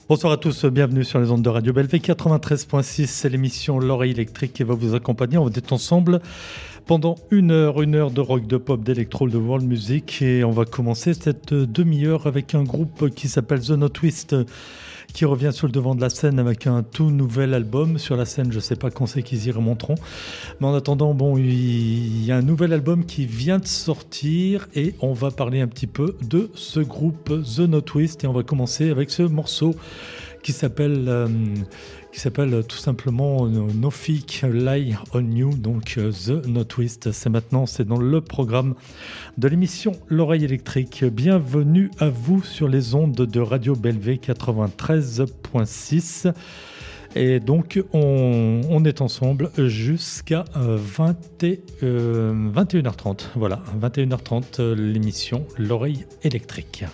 Bonsoir à tous, bienvenue sur les ondes de Radio Belleville 93.6, c'est l'émission L'Oreille électrique qui va vous accompagner. On va être ensemble pendant une heure de rock, de pop, d'électro, de world music, et on va commencer cette demi-heure avec un groupe qui s'appelle The No Twist, qui revient sur le devant de la scène avec un tout nouvel album. Sur la scène, je ne sais pas quand c'est qu'ils y remonteront, mais en attendant, il y a un nouvel album qui vient de sortir et on va parler un petit peu de ce groupe The No Twist, et on va commencer avec ce morceau qui s'appelle tout simplement No Fake Lie on You, donc The No Twist. C'est maintenant, c'est dans le programme de l'émission L'Oreille électrique. Bienvenue à vous sur les ondes de Radio Belleville 93.6. Et donc, on est ensemble jusqu'à 21h30. Voilà, 21h30, l'émission L'Oreille électrique.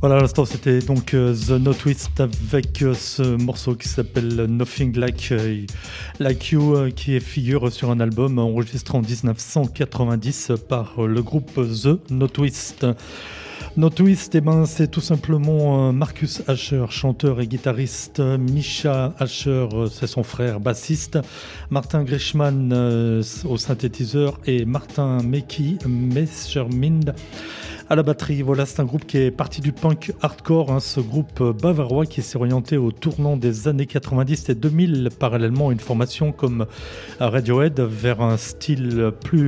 Voilà, à l'instant, c'était donc The No Twist avec ce morceau qui s'appelle Nothing Like You, qui figure sur un album enregistré en 1990 par le groupe The No Twist. No Twist, c'est tout simplement Marcus Asher, chanteur et guitariste, Misha Asher, c'est son frère bassiste, Martin Grishman au synthétiseur et Martin Messermind à la batterie. Voilà, c'est un groupe qui est parti du punk hardcore, ce groupe bavarois qui s'est orienté au tournant des années 90 et 2000, parallèlement à une formation comme Radiohead vers un style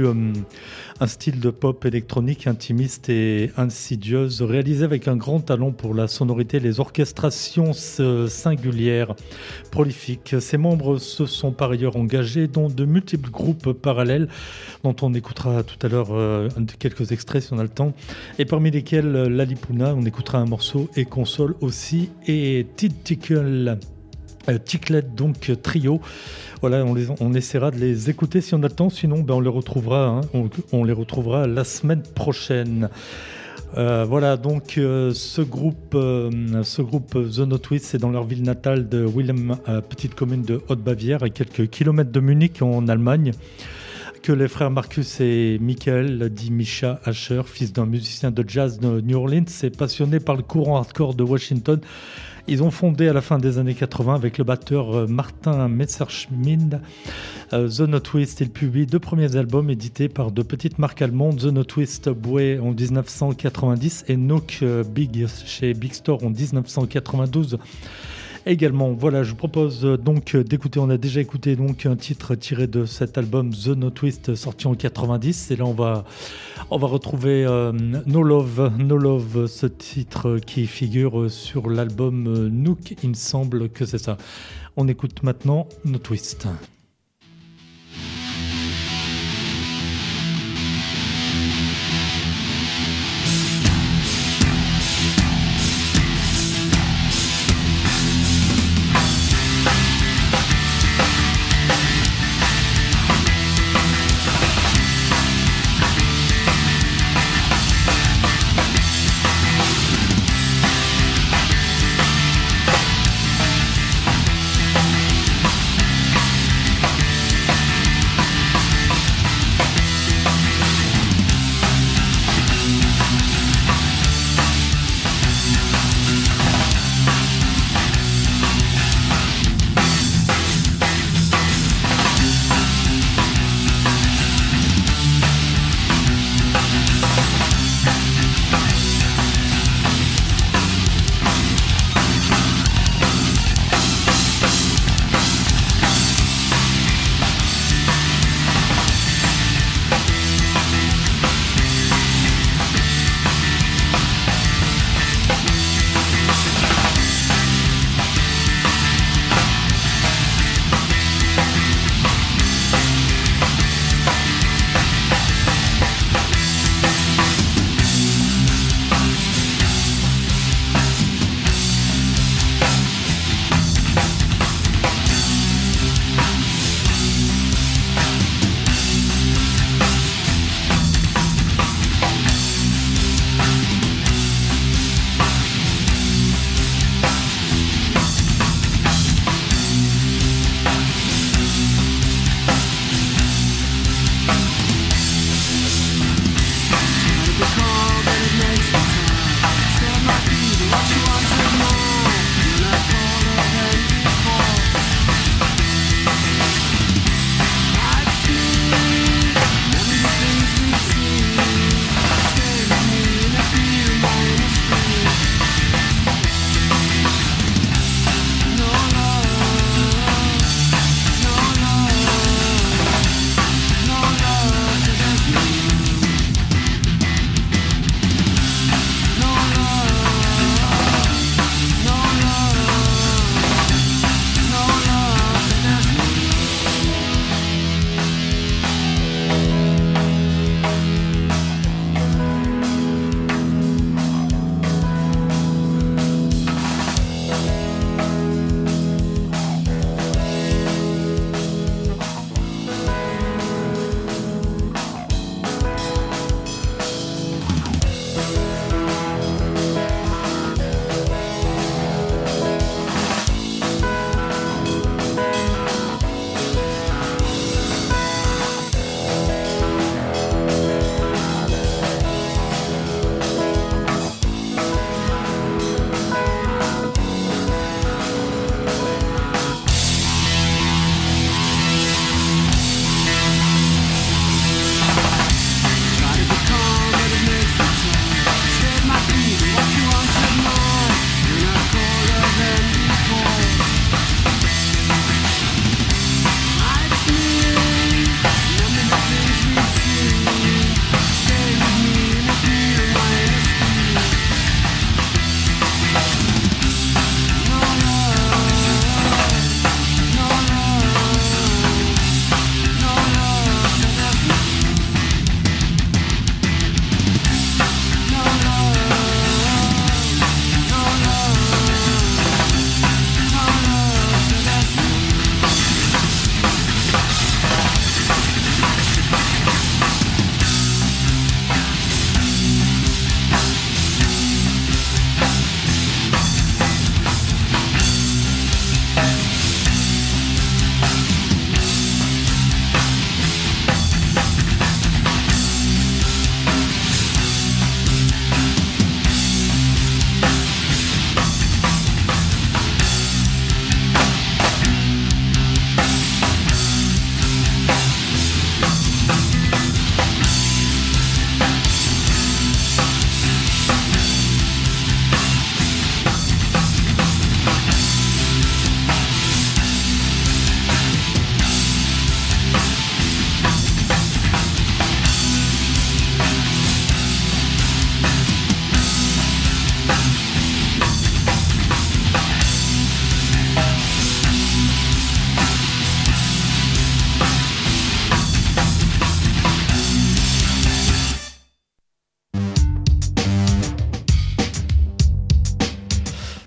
de pop électronique intimiste et insidieuse, réalisé avec un grand talent pour la sonorité et les orchestrations singulières, prolifiques. Ses membres se sont par ailleurs engagés dans de multiples groupes parallèles, dont on écoutera tout à l'heure quelques extraits si on a le temps, et parmi lesquels Lalipuna, on écoutera un morceau, et Console aussi, et Ticklet, donc trio. Voilà, on essaiera de les écouter si on a le temps, sinon on les retrouvera, on les retrouvera la semaine prochaine. Voilà, donc ce groupe The No Twist, c'est dans leur ville natale de Willem, petite commune de Haute-Bavière, à quelques kilomètres de Munich en Allemagne, que les frères Marcus et Michael, dit Misha Asher, fils d'un musicien de jazz de New Orleans, et passionné par le courant hardcore de Washington. Ils ont fondé à la fin des années 80 avec le batteur Martin Messerschmidt The No Twist. Ils publient 2 premiers albums édités par 2 petites marques allemandes, The No Twist Bouet en 1990 et Nook Big chez Big Store en 1992. Également, voilà, je vous propose donc d'écouter, on a déjà écouté donc un titre tiré de cet album The No Twist sorti en 90, et là on va retrouver No Love, ce titre qui figure sur l'album Nook, il me semble que c'est ça. On écoute maintenant No Twist.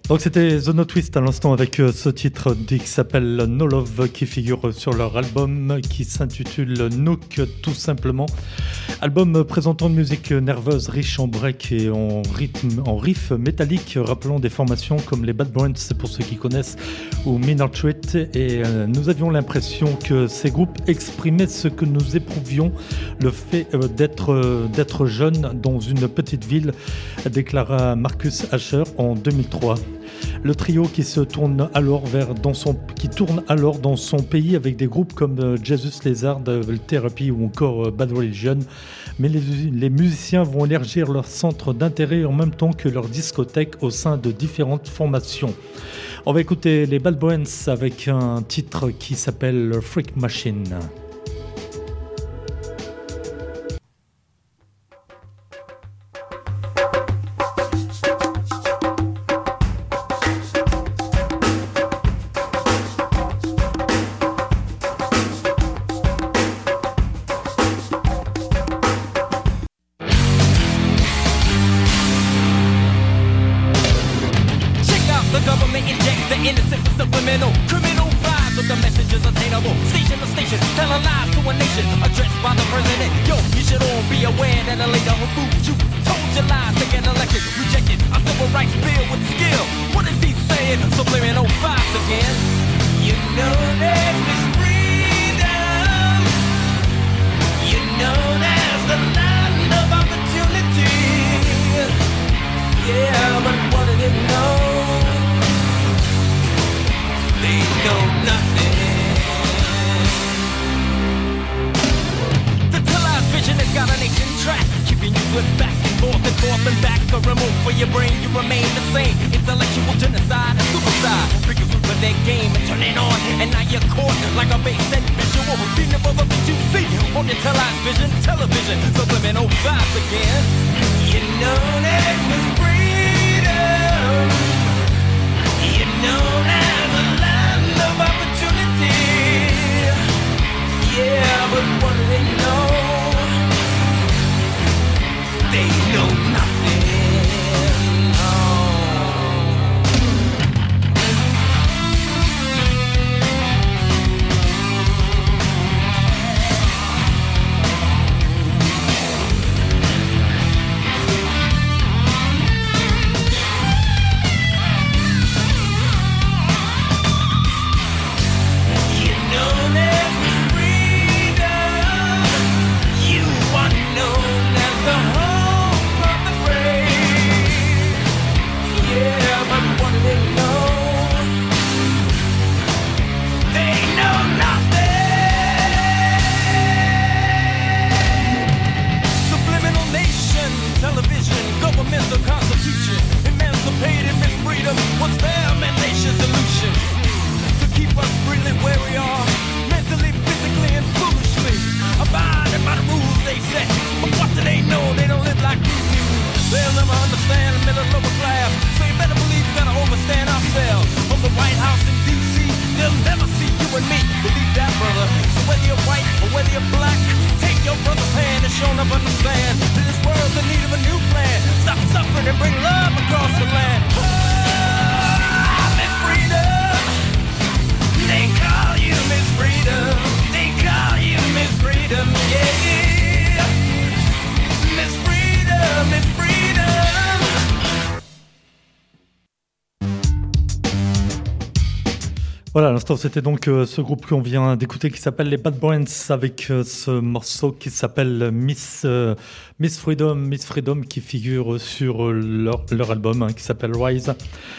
Donc c'était The No Twist à l'instant avec ce titre qui s'appelle No Love qui figure sur leur album qui s'intitule Nook tout simplement. Album présentant une musique nerveuse, riche en break et en rythme, en riff métallique, rappelant des formations comme les Bad Brains pour ceux qui connaissent ou Minor Threat. Et nous avions l'impression que ces groupes exprimaient ce que nous éprouvions, le fait d'être jeune dans une petite ville, déclara Marcus Asher en 2003. Le trio qui tourne alors dans son pays avec des groupes comme Jesus Lizard, Therapy ou encore Bad Religion. Mais les musiciens vont élargir leur centre d'intérêt en même temps que leur discothèque au sein de différentes formations. On va écouter les Bad Brains avec un titre qui s'appelle Freak Machine. Voilà, à l'instant, c'était donc ce groupe qu'on vient d'écouter qui s'appelle les Bad Brains avec ce morceau qui s'appelle Miss Freedom qui figure sur leur album qui s'appelle Rise.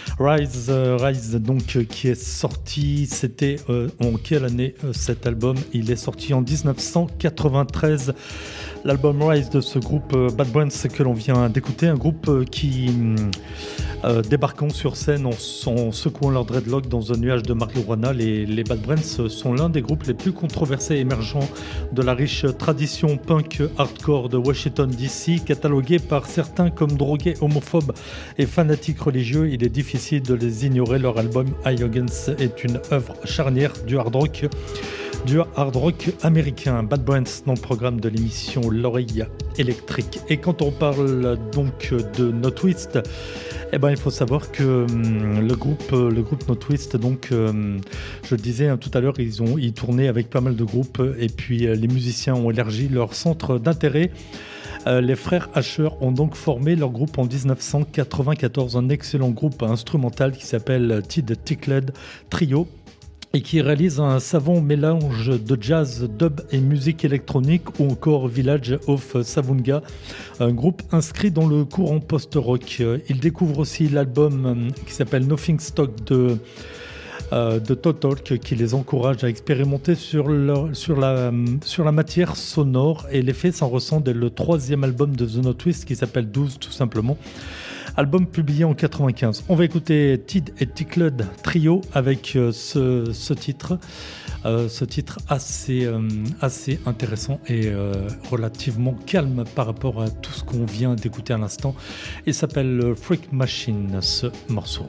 Rise donc qui est sorti, c'était en quelle année cet album? Il est sorti en 1993. L'album Rise de ce groupe Bad Brains que l'on vient d'écouter, un groupe qui débarquant sur scène en secouant leur dreadlock dans un nuage de marijuana, les Bad Brains sont l'un des groupes les plus controversés et émergents de la riche tradition punk hardcore de Washington DC, catalogués par certains comme drogués, homophobes et fanatiques religieux. Il est difficile de les ignorer. Leur album High Against est une œuvre charnière du hard rock du hard rock américain, Bad Brains, dans le programme de l'émission L'Oreille électrique. Et quand on parle donc de No Twist, eh ben, il faut savoir que le groupe No Twist, donc, je le disais tout à l'heure, ils tournaient avec pas mal de groupes et puis les musiciens ont élargi leur centre d'intérêt. Les frères Asher ont donc formé leur groupe en 1994, un excellent groupe instrumental qui s'appelle Tid Tickled Trio et qui réalise un savant mélange de jazz, dub et musique électronique, ou encore Village of Savunga, un groupe inscrit dans le courant post-rock. Il découvre aussi l'album qui s'appelle Nothing Stock de Todd Talk, qui les encourage à expérimenter sur la matière sonore, et l'effet s'en ressent dès le troisième album de The No Twist qui s'appelle 12 tout simplement, album publié en 95. On va écouter Tid et Tickled Trio avec ce titre assez intéressant et relativement calme par rapport à tout ce qu'on vient d'écouter à l'instant. Il s'appelle Freak Machine, ce morceau.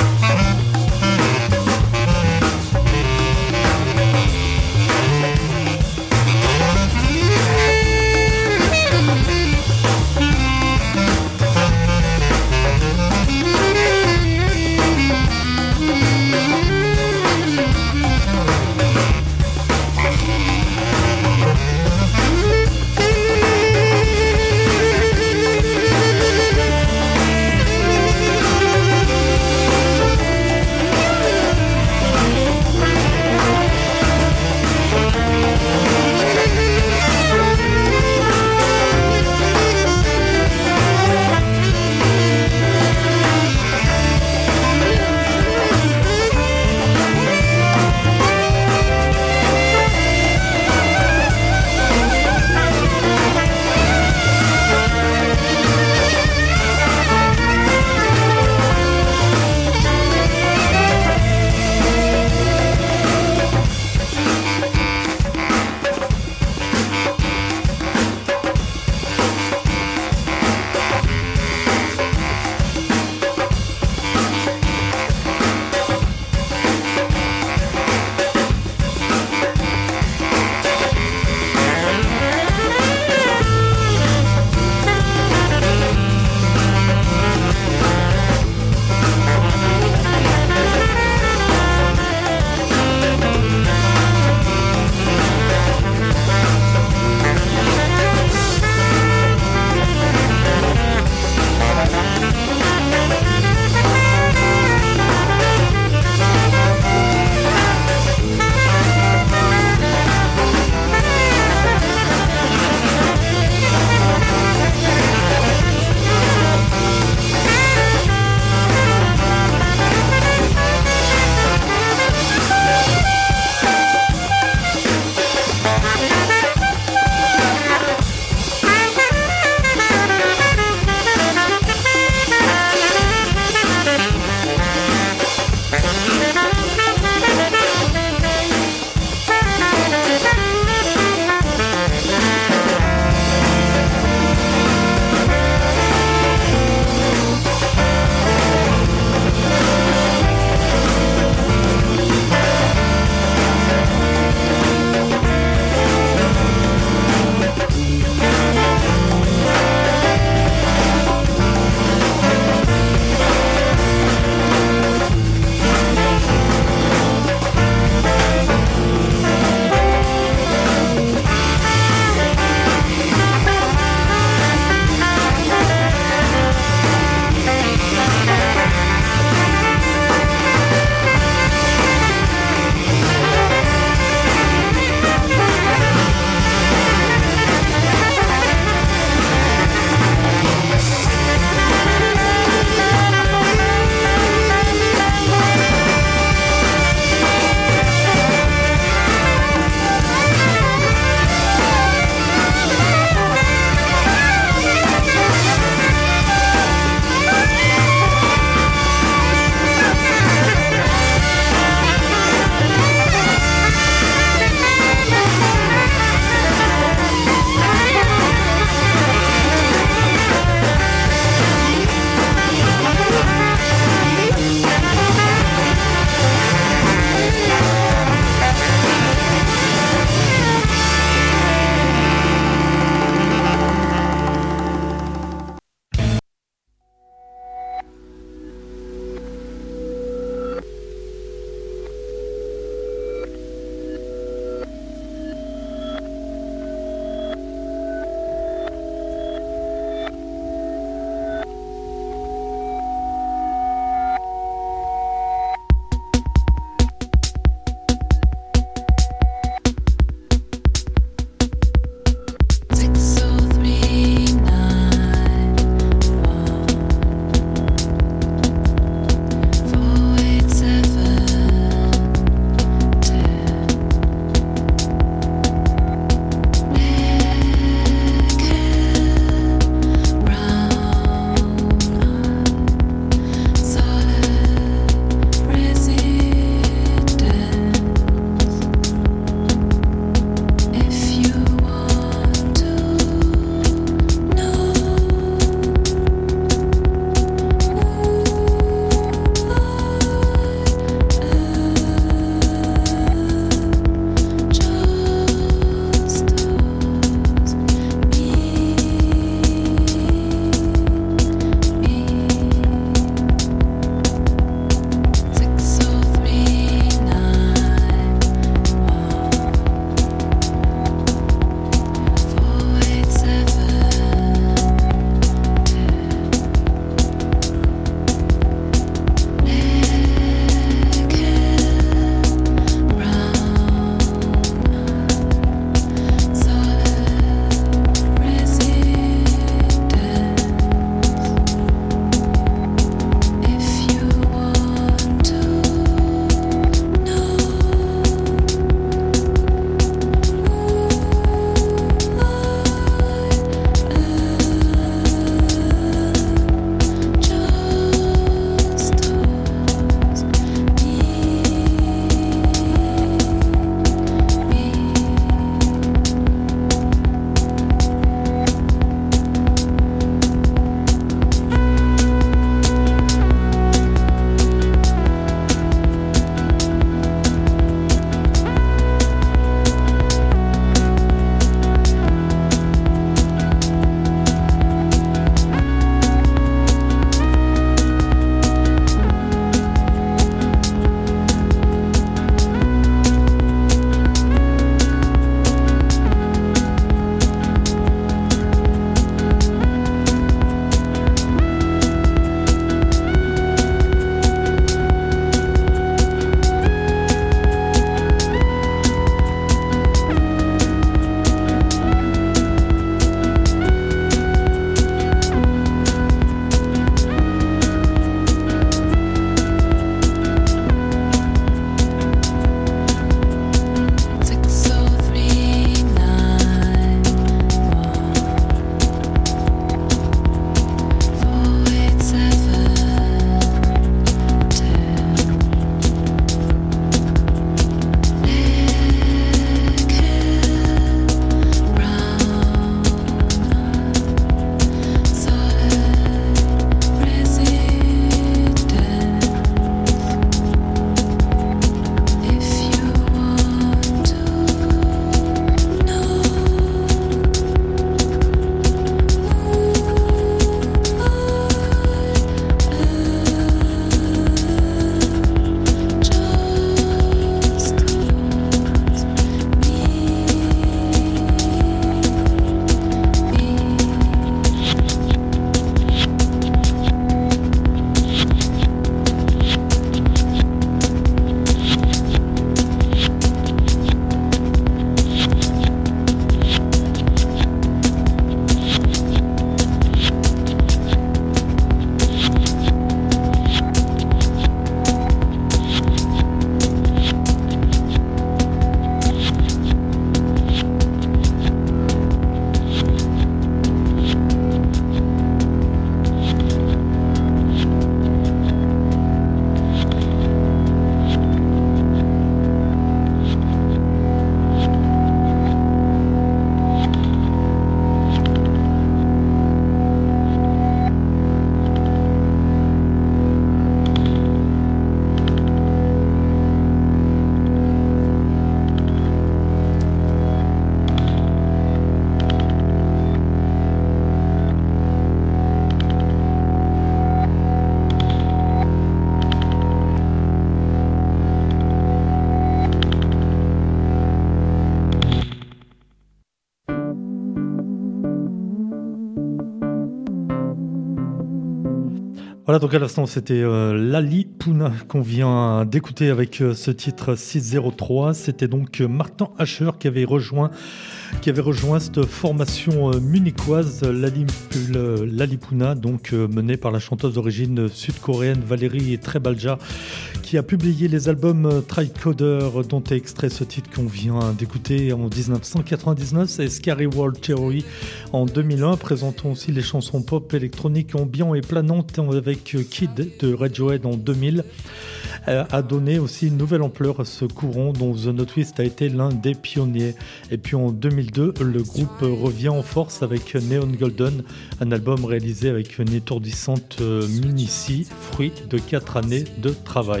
Voilà, donc à l'instant, c'était Lali Puna qu'on vient d'écouter avec ce titre 603. C'était donc Martin Asher qui avait rejoint cette formation munichoise, Lali Puna, donc menée par la chanteuse d'origine sud-coréenne Valérie Trebalja, qui a publié les albums Tricoder, dont est extrait ce titre qu'on vient d'écouter en 1999, et Scary World Theory en 2001, présentant aussi les chansons pop, électroniques, ambiant et planantes avec Kid de Radiohead en 2000, a donné aussi une nouvelle ampleur à ce courant dont The Notwist a été l'un des pionniers. Et puis en 2002, le groupe revient en force avec Neon Golden, un album réalisé avec une étourdissante minutie, fruit de 4 années de travail.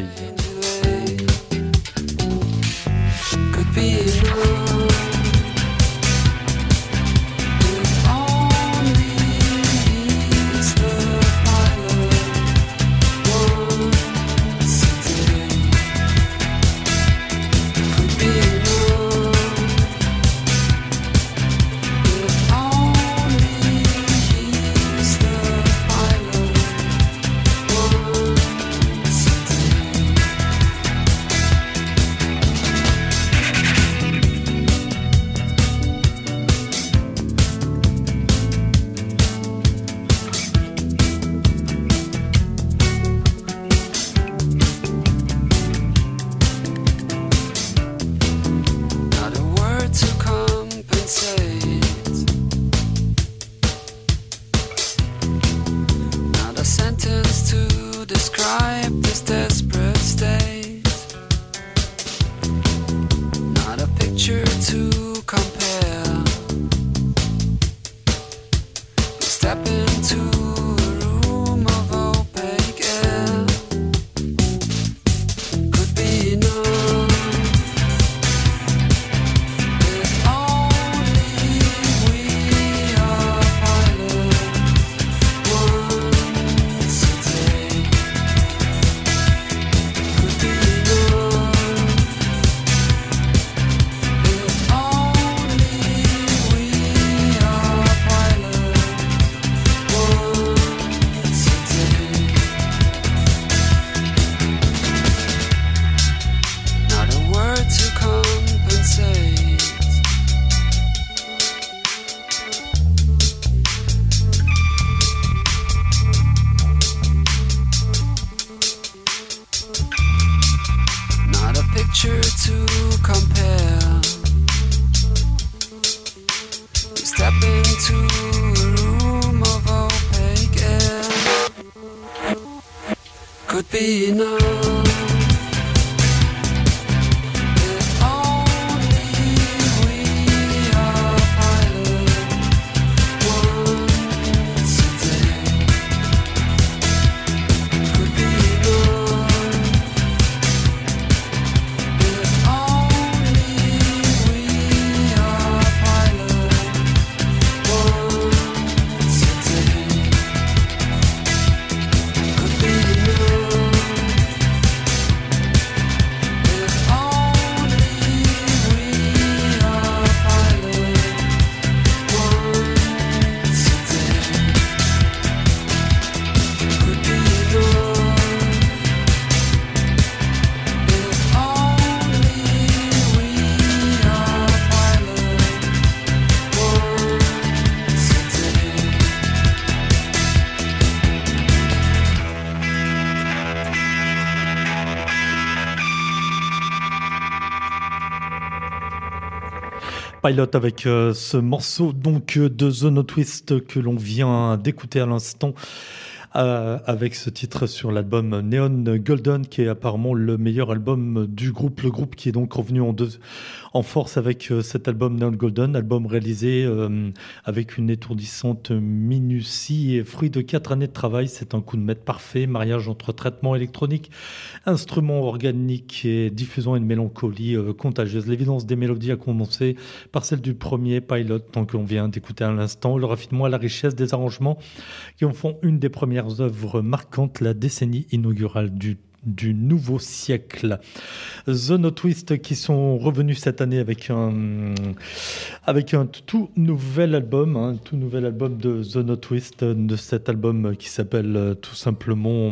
Pilot avec ce morceau donc de The Notwist que l'on vient d'écouter à l'instant, avec ce titre sur l'album Neon Golden, qui est apparemment le meilleur album du groupe. Le groupe qui est donc revenu en force avec cet album Neon Golden, album réalisé avec une étourdissante minutie et fruit de 4 années de travail. C'est un coup de maître parfait, mariage entre traitement électronique, instruments organiques et diffusant une mélancolie contagieuse. L'évidence des mélodies a commencé par celle du premier Pilot, donc on vient d'écouter à l'instant, le raffinement et la richesse des arrangements qui en font une des premières œuvres marquantes, la décennie inaugurale du du nouveau siècle. The No Twist qui sont revenus cette année avec un tout nouvel album de The No Twist, de cet album qui s'appelle tout simplement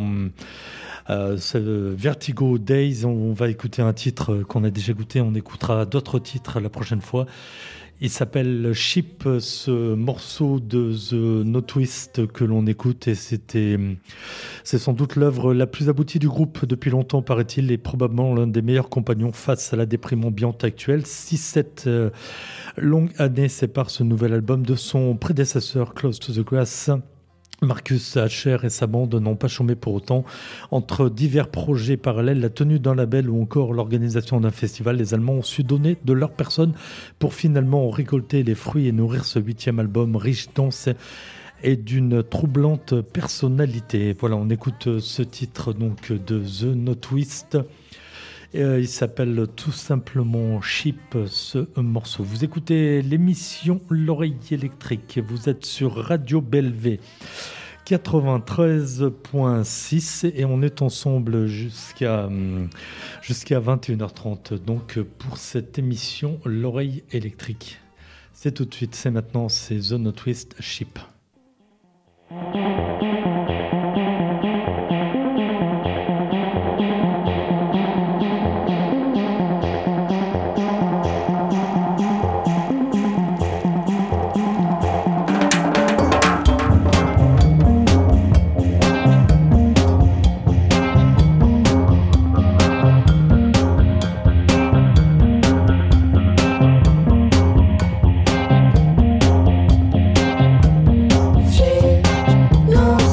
Vertigo Days. On va écouter un titre qu'on a déjà écouté, on écoutera d'autres titres la prochaine fois. Il s'appelle Ship, ce morceau de The No Twist que l'on écoute, et c'est sans doute l'œuvre la plus aboutie du groupe depuis longtemps, paraît-il, et probablement l'un des meilleurs compagnons face à la déprime ambiante actuelle. 6-7 longues années séparent ce nouvel album de son prédécesseur Close to the Grass. Marcus Asher et sa bande n'ont pas chômé pour autant. Entre divers projets parallèles, la tenue d'un label ou encore l'organisation d'un festival, les Allemands ont su donner de leur personne pour finalement récolter les fruits et nourrir ce 8e album riche, dense et d'une troublante personnalité. Voilà, on écoute ce titre donc de The No Twist. Il s'appelle tout simplement Ship, ce morceau. Vous écoutez l'émission L'Oreille électrique. Vous êtes sur Radio Bellevée 93.6 et on est ensemble jusqu'à 21h30. Donc pour cette émission L'Oreille électrique. C'est tout de suite, c'est maintenant, c'est The No Twist, Ship. No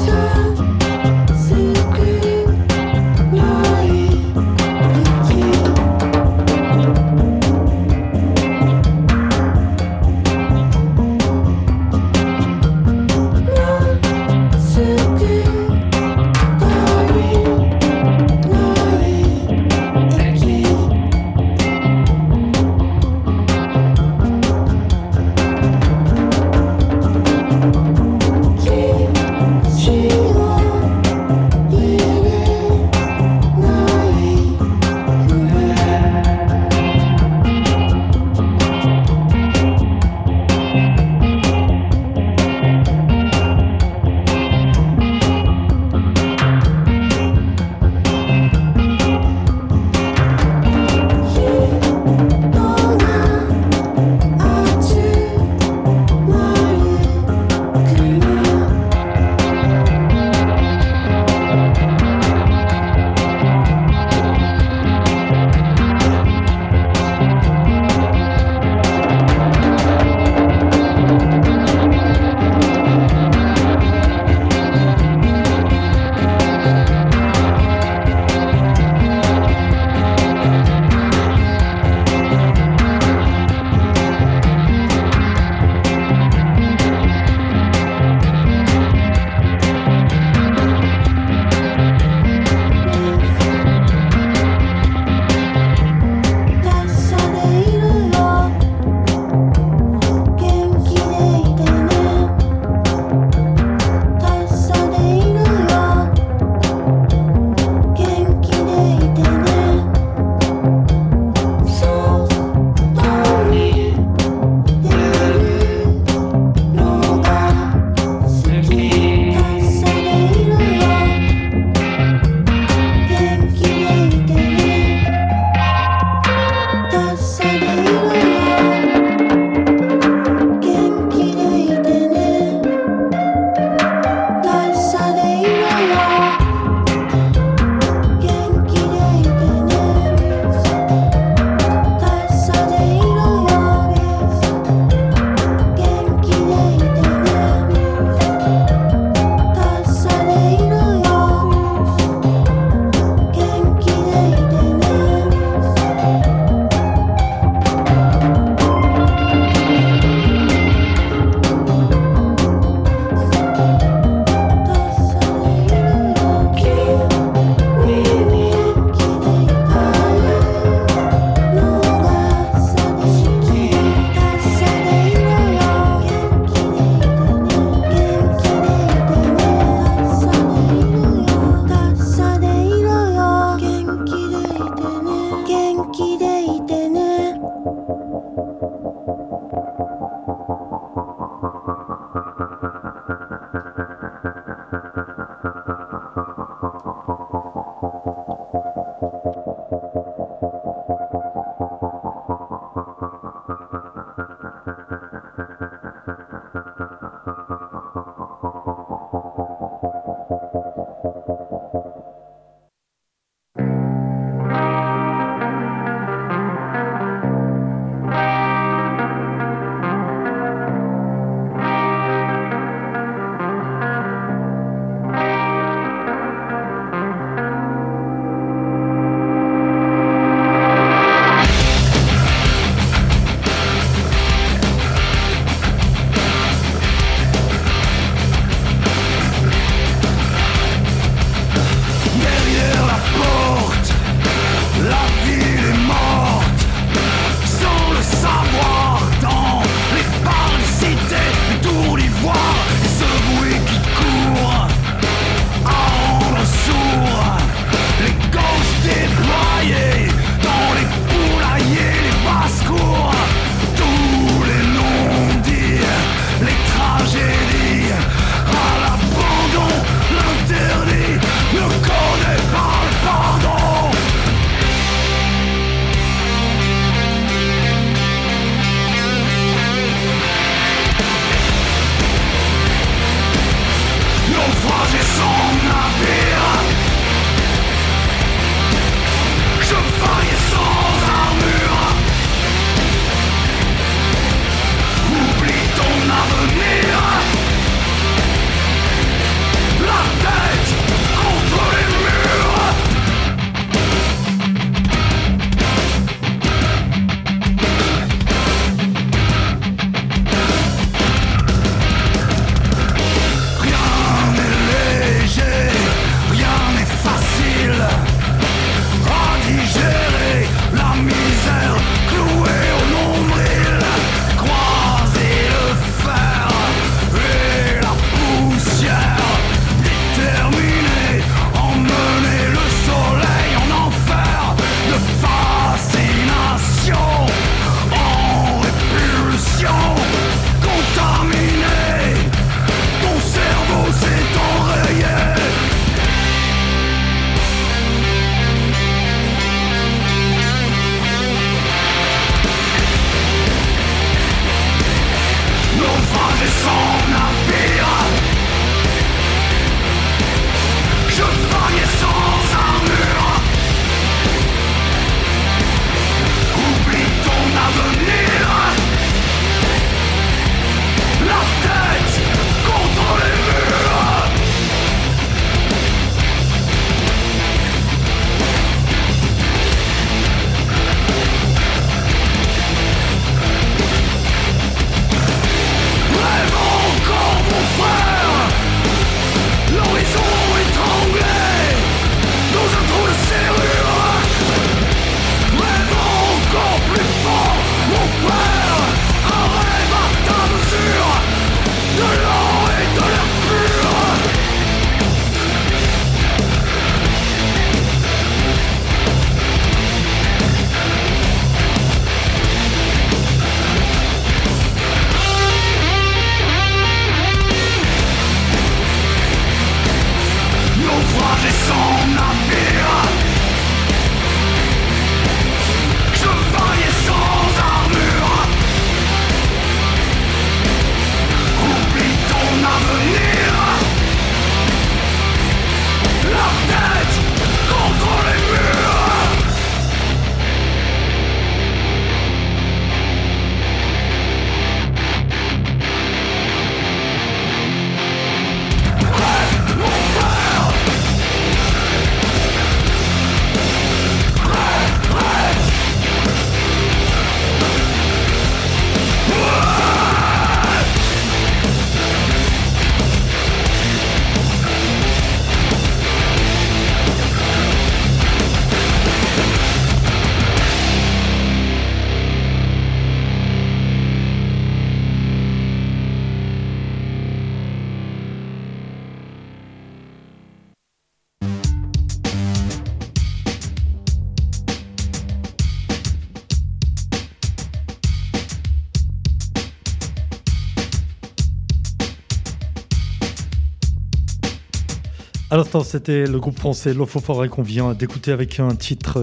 À l'instant, c'était le groupe français L'Ophophore qu'on vient d'écouter avec un titre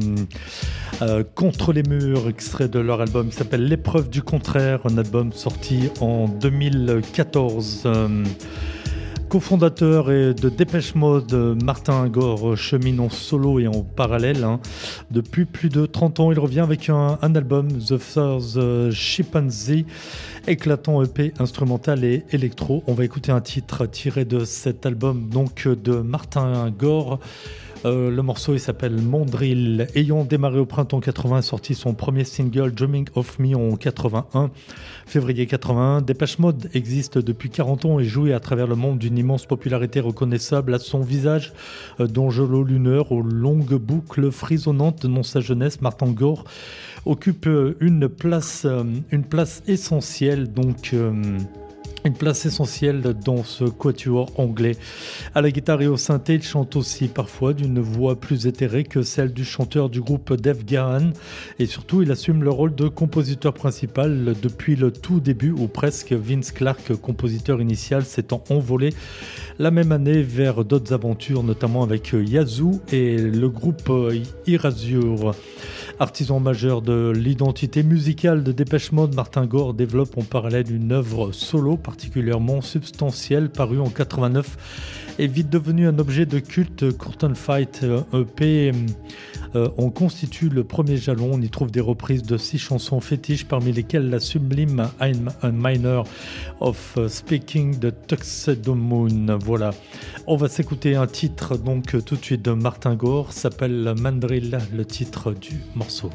Contre les murs, extrait de leur album qui s'appelle L'épreuve du contraire, un album sorti en 2014. cofondateur de Dépêche Mode, Martin Gore chemine en solo et en parallèle. Depuis plus de 30 ans, il revient avec un album, The Third Chimpanzee, éclatant EP instrumental et électro. On va écouter un titre tiré de cet album donc de Martin Gore. Le morceau il s'appelle Mondrill. Ayant démarré au printemps 80, sorti son premier single Dreaming of Me en 81, février 81. Dépêche Mode existe depuis 40 ans et jouit à travers le monde d'une immense popularité reconnaissable à son visage d'Angelo Luner aux longues boucles frisonnantes dans sa jeunesse. Martin Gore occupe une place essentielle une place essentielle dans ce quatuor anglais. À la guitare et au synthé, il chante aussi parfois d'une voix plus éthérée que celle du chanteur du groupe Dave Gahan. Et surtout, il assume le rôle de compositeur principal depuis le tout début, où presque Vince Clarke, compositeur initial, s'étant envolé la même année vers d'autres aventures, notamment avec Yazoo et le groupe Erasure. Artisan majeur de l'identité musicale de Dépêche Mode, Martin Gore développe en parallèle une œuvre solo particulièrement substantielle parue en 89 et vite devenue un objet de culte. Curtain Fight EP en constitue le premier jalon. On y trouve des reprises de 6 chansons fétiches, parmi lesquelles la sublime I'm a Miner of Speaking de Tuxedo Moon. Voilà, on va s'écouter un titre donc tout de suite de Martin Gore, s'appelle Mandrill, le titre du morceau.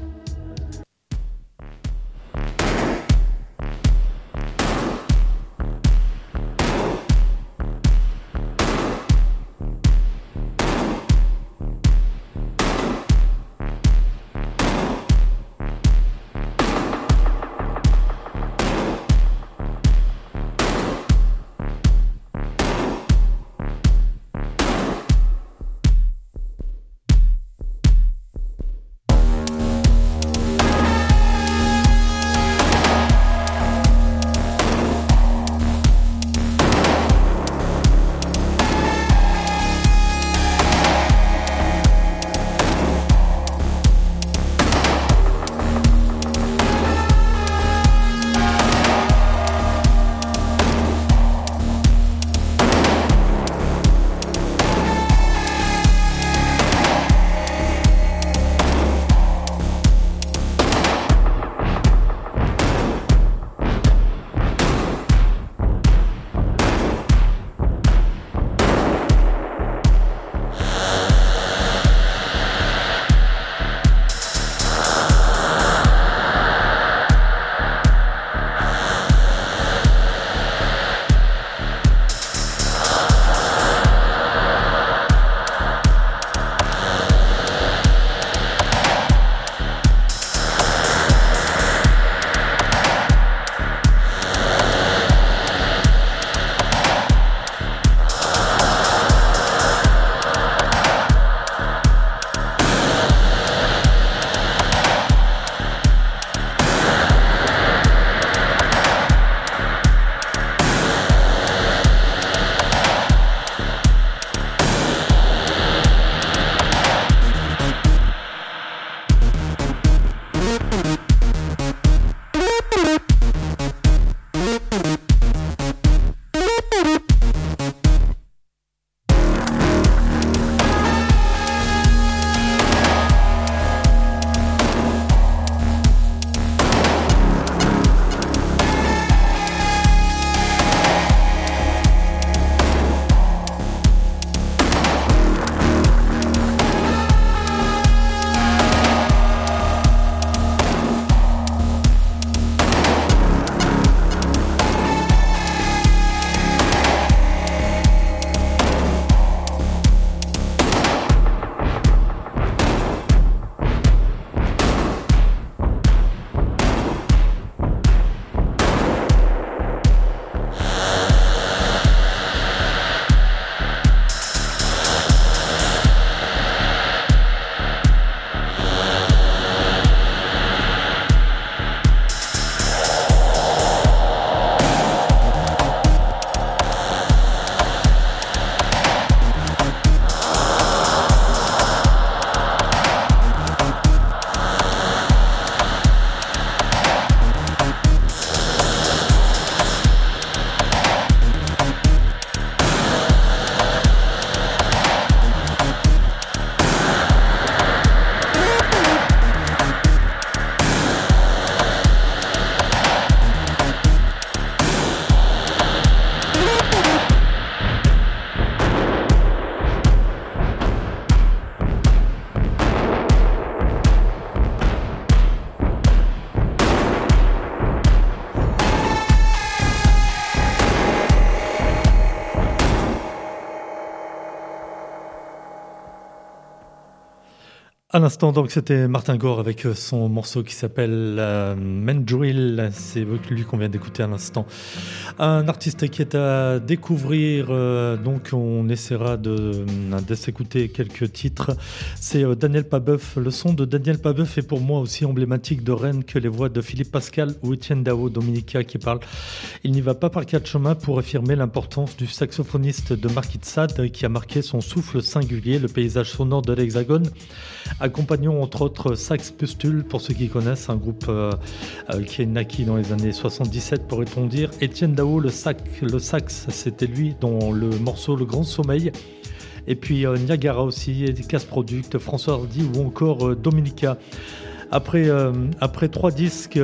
À l'instant, donc, c'était Martin Gore avec son morceau qui s'appelle Mandrill. C'est lui qu'on vient d'écouter à l'instant. Un artiste qui est à découvrir, donc on essaiera de s'écouter quelques titres. C'est Daniel Pabeuf. Le son de Daniel Pabeuf est pour moi aussi emblématique de Rennes que les voix de Philippe Pascal ou Étienne Dao, Dominica qui parle. Il n'y va pas par quatre chemins pour affirmer l'importance du saxophoniste de Marquis de Sade qui a marqué son souffle singulier, le paysage sonore de l'Hexagone. Accompagnons entre autres Sax Pustule, pour ceux qui connaissent, un groupe qui est naquit dans les années 77, pourrait-on dire. Étienne Dao, le sax, c'était lui dans le morceau Le Grand Sommeil. Et puis Niagara aussi, Casse Product, François Hardy ou encore Dominica. Après trois disques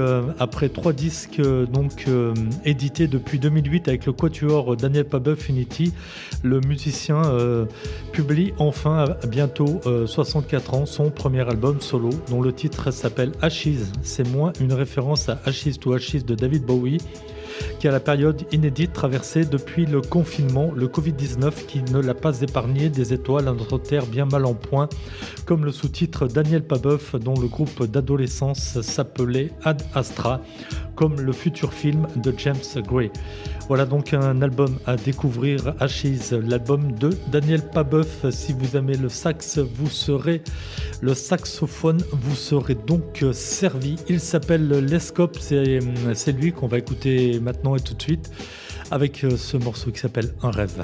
édités depuis 2008 avec le quatuor Daniel Pabeuf Unity, le musicien publie enfin à bientôt 64 ans son premier album solo dont le titre s'appelle Ashes. C'est moins une référence à Ashes to Ashes de David Bowie qu'à la période inédite traversée depuis le confinement, le Covid-19 qui ne l'a pas épargné des étoiles à notre terre bien mal en point, comme le sous-titre Daniel Pabeuf dont le groupe d'adolescence s'appelait Ad Astra, comme le futur film de James Gray. Voilà donc un album à découvrir, Ashes, l'album de Daniel Pabeuf. Si vous aimez le saxophone, vous serez donc servi. Il s'appelle Lescope, c'est lui qu'on va écouter maintenant et tout de suite avec ce morceau qui s'appelle Un rêve.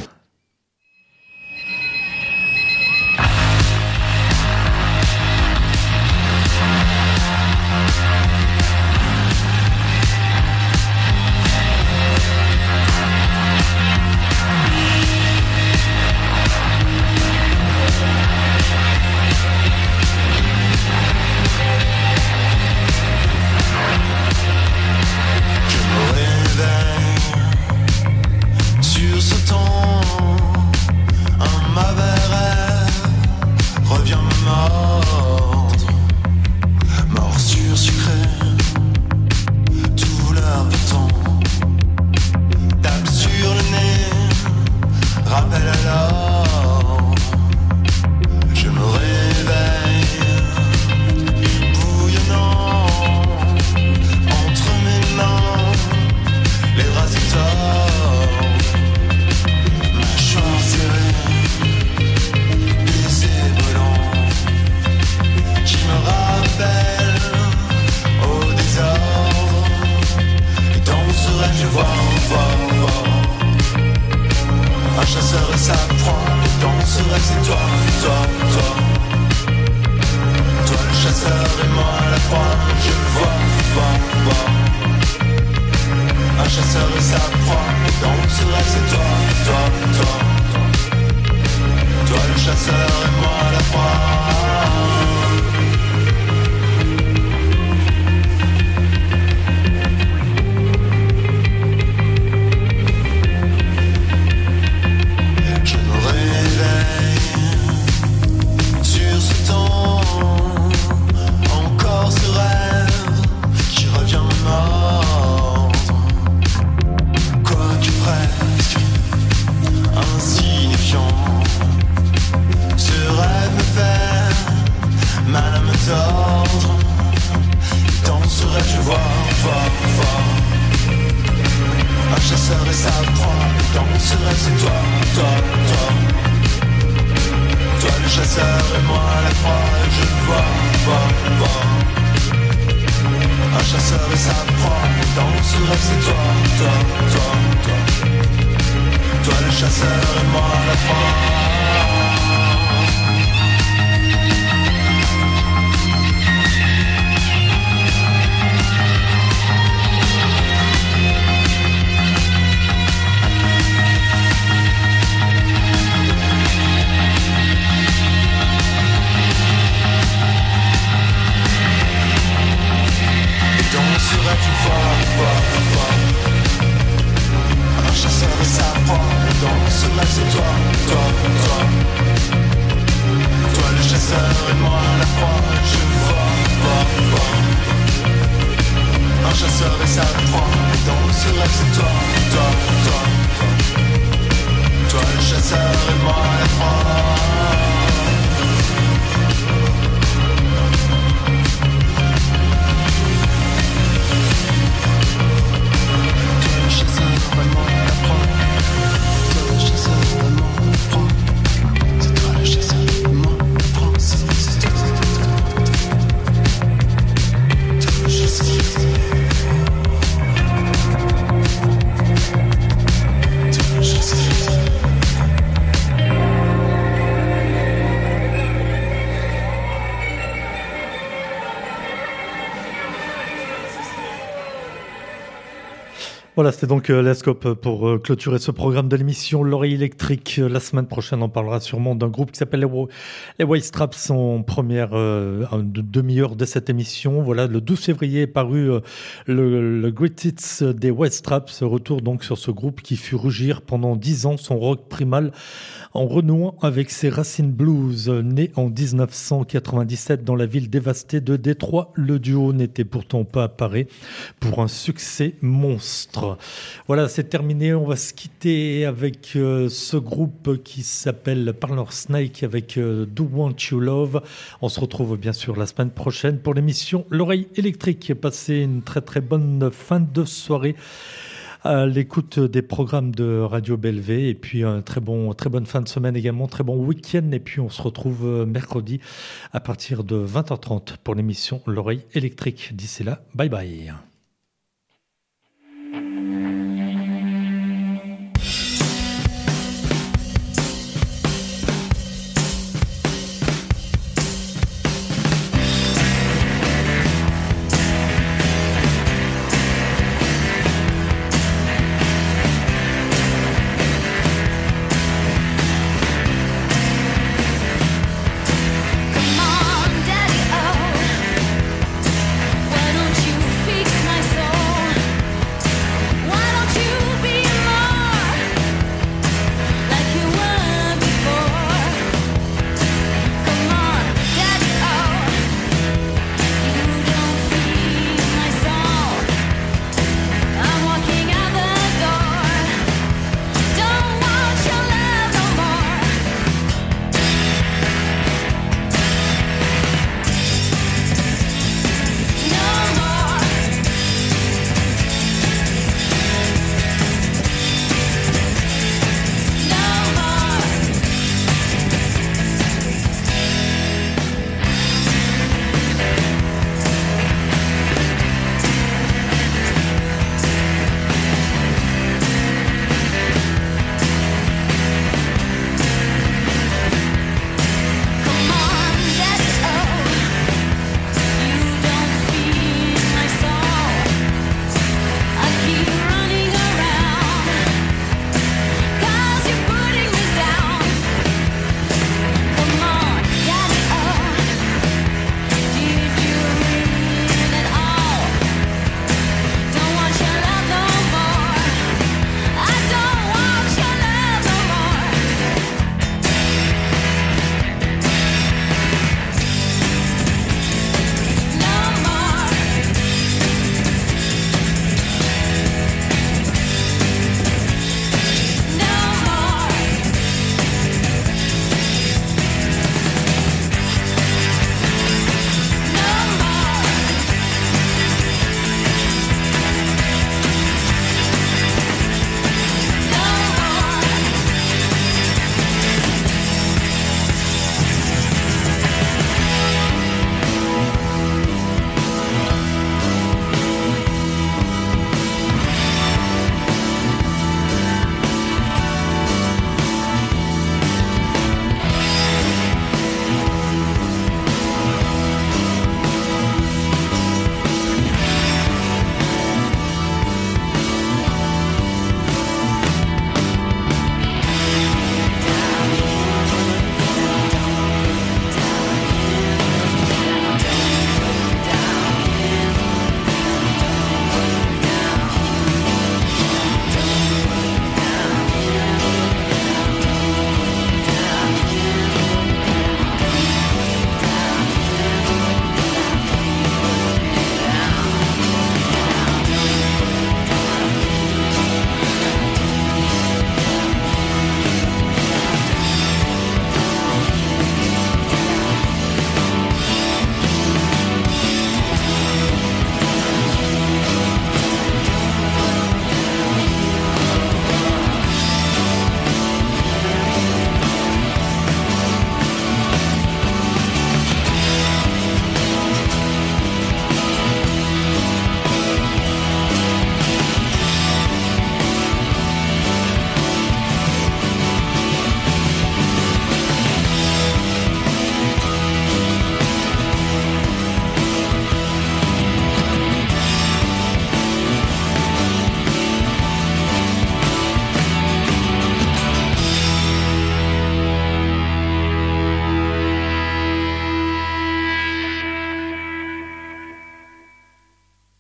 Voilà, c'était donc la Scope pour clôturer ce programme de l'émission L'Oreille électrique. La semaine prochaine, on parlera sûrement d'un groupe qui s'appelle les White Straps en première demi-heure de cette émission. Voilà, le 12 février est paru le Great Hits des White Straps. Retour donc sur ce groupe qui fut rugir pendant 10 ans son rock primal en renouant avec ses racines blues. Né en 1997 dans la ville dévastée de Détroit, le duo n'était pourtant pas apparu pour un succès monstre. Voilà, c'est terminé. On va se quitter avec ce groupe qui s'appelle Parlor Snake avec Do Want You Love. On se retrouve bien sûr la semaine prochaine pour l'émission L'Oreille électrique. Passez une très très bonne fin de soirée à l'écoute des programmes de Radio Bellevée et puis très bonne fin de semaine également, très bon week-end et puis on se retrouve mercredi à partir de 20h30 pour l'émission L'Oreille électrique. D'ici là, bye bye.